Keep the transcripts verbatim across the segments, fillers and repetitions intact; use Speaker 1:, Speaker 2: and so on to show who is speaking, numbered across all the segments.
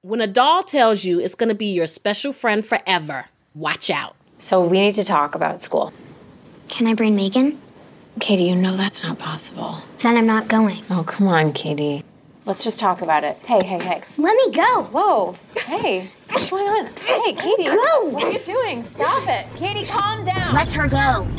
Speaker 1: When a doll tells you it's going to be your special friend forever, watch out.
Speaker 2: So we need to talk about school.
Speaker 3: Can I bring Megan?
Speaker 2: Katie, you know that's not possible.
Speaker 3: Then I'm not going.
Speaker 2: Oh, come on, Katie. Let's just talk about it. Hey, hey, hey.
Speaker 3: Let me go.
Speaker 2: Whoa. Hey, what's going on? Hey, Katie.
Speaker 3: Go.
Speaker 2: What are you doing? Stop it. Katie, calm down.
Speaker 3: Let her go.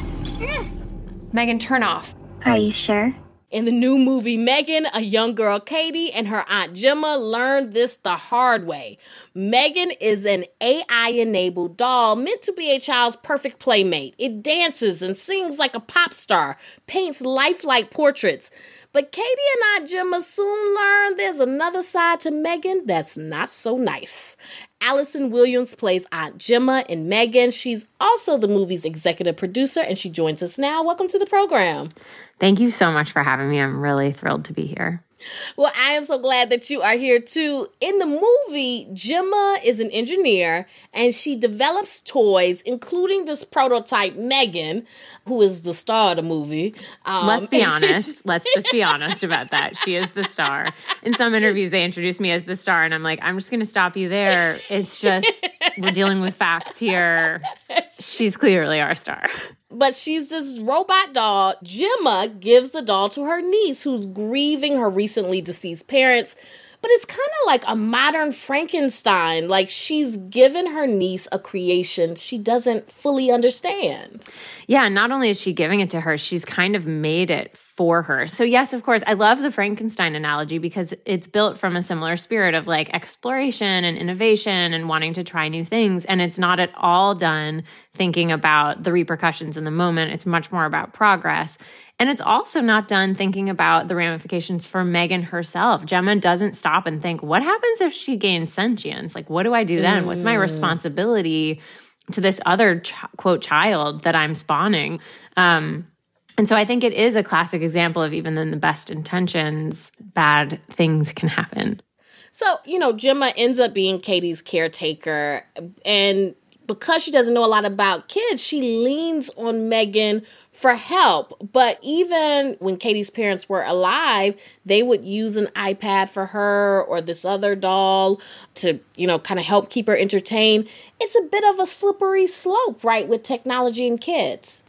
Speaker 2: Megan, turn off.
Speaker 3: Are you sure?
Speaker 1: In the new movie Megan, a young girl, Katie, and her aunt Gemma learned this the hard way. Megan is an A I-enabled doll meant to be a child's perfect playmate. It dances and sings like a pop star, paints lifelike portraits. But Katie and Aunt Gemma soon learned there's another side to Megan that's not so nice. Allison Williams plays Aunt Gemma in Megan. She's also the movie's executive producer, and she joins us now. Welcome to the program.
Speaker 4: Thank you so much for having me. I'm really thrilled to be here.
Speaker 1: Well, I am so glad that you are here, too. In the movie, Gemma is an engineer, and she develops toys, including this prototype, Megan, who is the star of the movie.
Speaker 4: Um, Let's be honest. Let's just be honest about that. She is the star. In some interviews, they introduce me as the star, and I'm like, I'm just going to stop you there. It's just, we're dealing with facts here. She's clearly our star.
Speaker 1: But she's this robot doll. Gemma gives the doll to her niece, who's grieving her recently deceased parents. But it's kind of like a modern Frankenstein. Like, she's given her niece a creation she doesn't fully understand.
Speaker 4: Yeah, not only is she giving it to her, she's kind of made it for her. So yes, of course, I love the Frankenstein analogy because it's built from a similar spirit of like exploration and innovation and wanting to try new things. And it's not at all done thinking about the repercussions in the moment. It's much more about progress. And it's also not done thinking about the ramifications for Megan herself. Gemma doesn't stop and think, what happens if she gains sentience? Like, what do I do then? Mm. What's my responsibility to this other, ch- quote, child that I'm spawning? Um, and so I think it is a classic example of even in the best intentions, bad things can happen.
Speaker 1: So, you know, Gemma ends up being Katie's caretaker. And because she doesn't know a lot about kids, she leans on Megan for help. But even when Katie's parents were alive, they would use an iPad for her or this other doll to, you know, kind of help keep her entertained. It's a bit of a slippery slope, right, with technology and kids.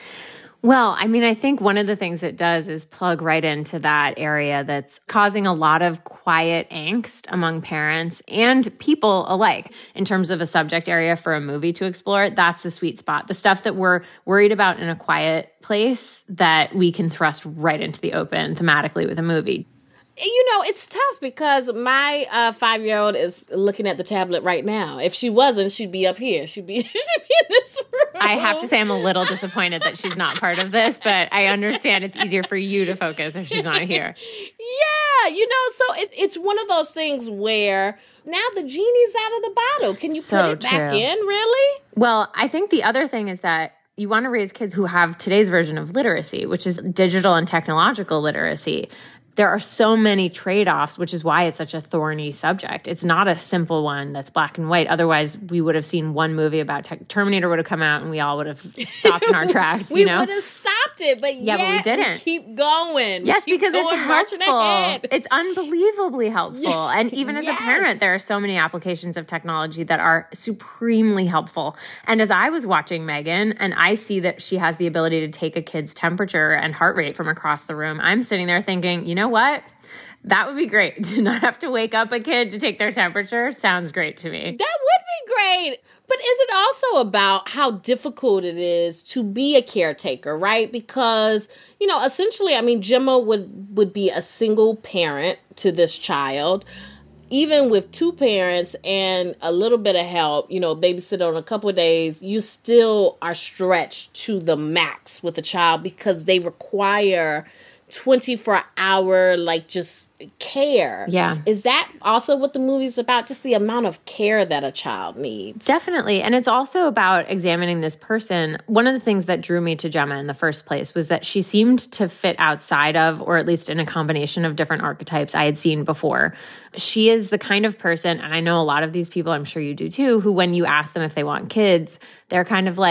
Speaker 4: Well, I mean, I think one of the things it does is plug right into that area that's causing a lot of quiet angst among parents and people alike in terms of a subject area for a movie to explore. That's the sweet spot. The stuff that we're worried about in a quiet place that we can thrust right into the open thematically with a movie.
Speaker 1: You know, it's tough because my uh, five-year-old is looking at the tablet right now. If she wasn't, she'd be up here. She'd be, she'd be in this room.
Speaker 4: I have to say I'm a little disappointed that she's not part of this, but I understand it's easier for you to focus if she's not here.
Speaker 1: Yeah, you know, so it, it's one of those things where now the genie's out of the bottle. Can you
Speaker 4: so
Speaker 1: put it back
Speaker 4: true.
Speaker 1: in, really?
Speaker 4: Well, I think the other thing is that you want to raise kids who have today's version of literacy, which is digital and technological literacy. There are so many trade-offs, which is why it's such a thorny subject. It's not a simple one that's black and white. Otherwise, we would have seen one movie about tech. Terminator would have come out and we all would have stopped in our tracks,
Speaker 1: we
Speaker 4: you know?
Speaker 1: would have stopped it, but
Speaker 4: yeah, but we didn't.
Speaker 1: We keep going.
Speaker 4: Yes,
Speaker 1: we keep
Speaker 4: because
Speaker 1: going,
Speaker 4: it's helpful. It's unbelievably helpful.
Speaker 1: Yeah.
Speaker 4: And even as
Speaker 1: yes.
Speaker 4: a parent, there are so many applications of technology that are supremely helpful. And as I was watching Megan, and I see that she has the ability to take a kid's temperature and heart rate from across the room, I'm sitting there thinking, you know what? That would be great. To not have to wake up a kid to take their temperature sounds great to me.
Speaker 1: That would be great. But is it also about how difficult it is to be a caretaker, right? Because, you know, essentially, I mean, Gemma would, would be a single parent to this child. Even with two parents and a little bit of help, you know, babysit on a couple of days, you still are stretched to the max with a child because they require twenty-four hour, like, just care.
Speaker 4: Yeah.
Speaker 1: Is that also what the movie's about? Just the amount of care that a child needs?
Speaker 4: Definitely. And it's also about examining this person. One of the things that drew me to Gemma in the first place was that she seemed to fit outside of, or at least in a combination of different archetypes I had seen before. She is the kind of person, and I know a lot of these people, I'm sure you do too, who when you ask them if they want kids, they're kind of like,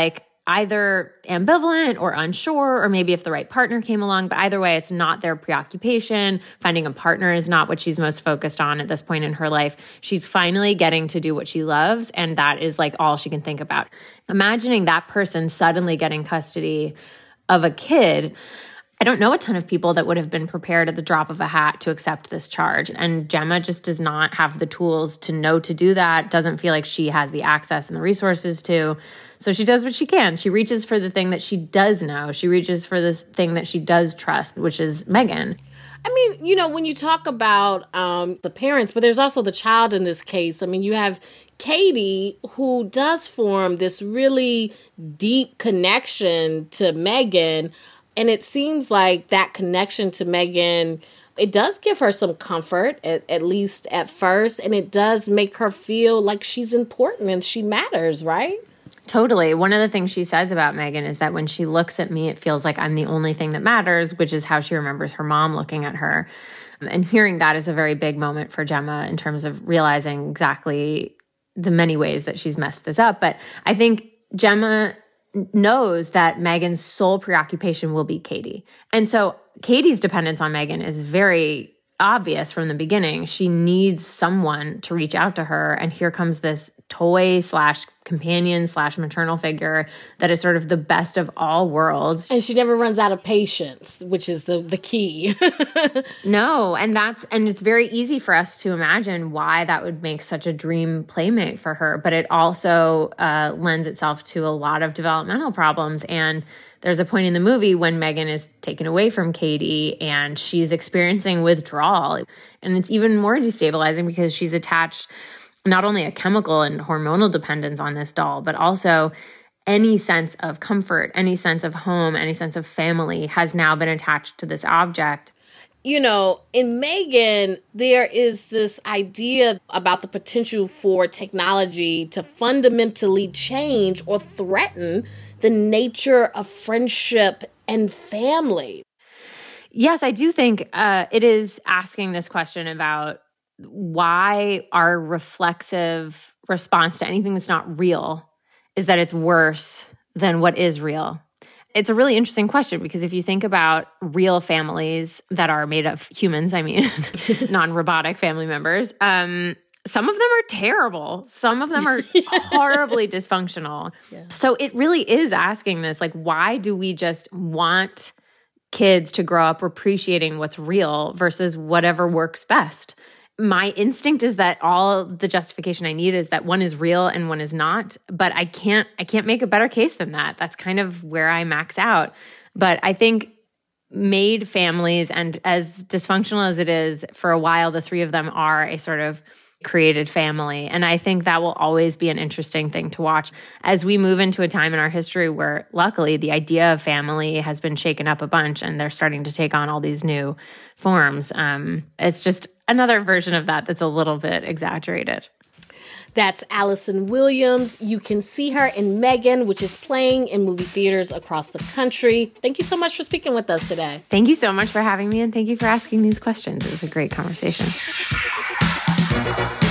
Speaker 4: either ambivalent or unsure, or maybe if the right partner came along. But either way, it's not their preoccupation. Finding a partner is not what she's most focused on at this point in her life. She's finally getting to do what she loves, and that is like all she can think about. Imagining that person suddenly getting custody of a kid, I don't know a ton of people that would have been prepared at the drop of a hat to accept this charge. And Gemma just does not have the tools to know to do that, doesn't feel like she has the access and the resources to. So she does what she can. She reaches for the thing that she does know. She reaches for this thing that she does trust, which is Megan.
Speaker 1: I mean, you know, when you talk about um, the parents, but there's also the child in this case. I mean, you have Katie, who does form this really deep connection to Megan. And it seems like that connection to Megan, it does give her some comfort, at, at least at first. And it does make her feel like she's important and she matters, right?
Speaker 4: Totally. One of the things she says about Megan is that when she looks at me, it feels like I'm the only thing that matters, which is how she remembers her mom looking at her. And hearing that is a very big moment for Gemma in terms of realizing exactly the many ways that she's messed this up. But I think Gemma knows that Megan's sole preoccupation will be Katie. And so Katie's dependence on Megan is very obvious from the beginning. She needs someone to reach out to her. And here comes this toy slash companion slash maternal figure that is sort of the best of all worlds.
Speaker 1: And she never runs out of patience, which is the, the key.
Speaker 4: No, and that's and it's very easy for us to imagine why that would make such a dream playmate for her. But it also uh, lends itself to a lot of developmental problems. And there's a point in the movie when Megan is taken away from Katie and she's experiencing withdrawal. And it's even more destabilizing because she's attached not only a chemical and hormonal dependence on this doll, but also any sense of comfort, any sense of home, any sense of family has now been attached to this object.
Speaker 1: You know, in Megan, there is this idea about the potential for technology to fundamentally change or threaten the nature of friendship and family.
Speaker 4: Yes, I do think uh, it is asking this question about why our reflexive response to anything that's not real is that it's worse than what is real. It's a really interesting question because if you think about real families that are made of humans, I mean, non-robotic family members, um, some of them are terrible. Some of them are horribly dysfunctional. Yeah. So it really is asking this, like, why do we just want kids to grow up appreciating what's real versus whatever works best? My instinct is that all the justification I need is that one is real and one is not, but I can't I can't make a better case than that. That's kind of where I max out. But I think made families, and as dysfunctional as it is, for a while the three of them are a sort of created family. And I think that will always be an interesting thing to watch as we move into a time in our history where luckily the idea of family has been shaken up a bunch and they're starting to take on all these new forms. Um, it's just another version of that that's a little bit exaggerated.
Speaker 1: That's Allison Williams. You can see her in Megan, which is playing in movie theaters across the country. Thank you so much for speaking with us today.
Speaker 4: Thank you so much for having me, and thank you for asking these questions. It was a great conversation.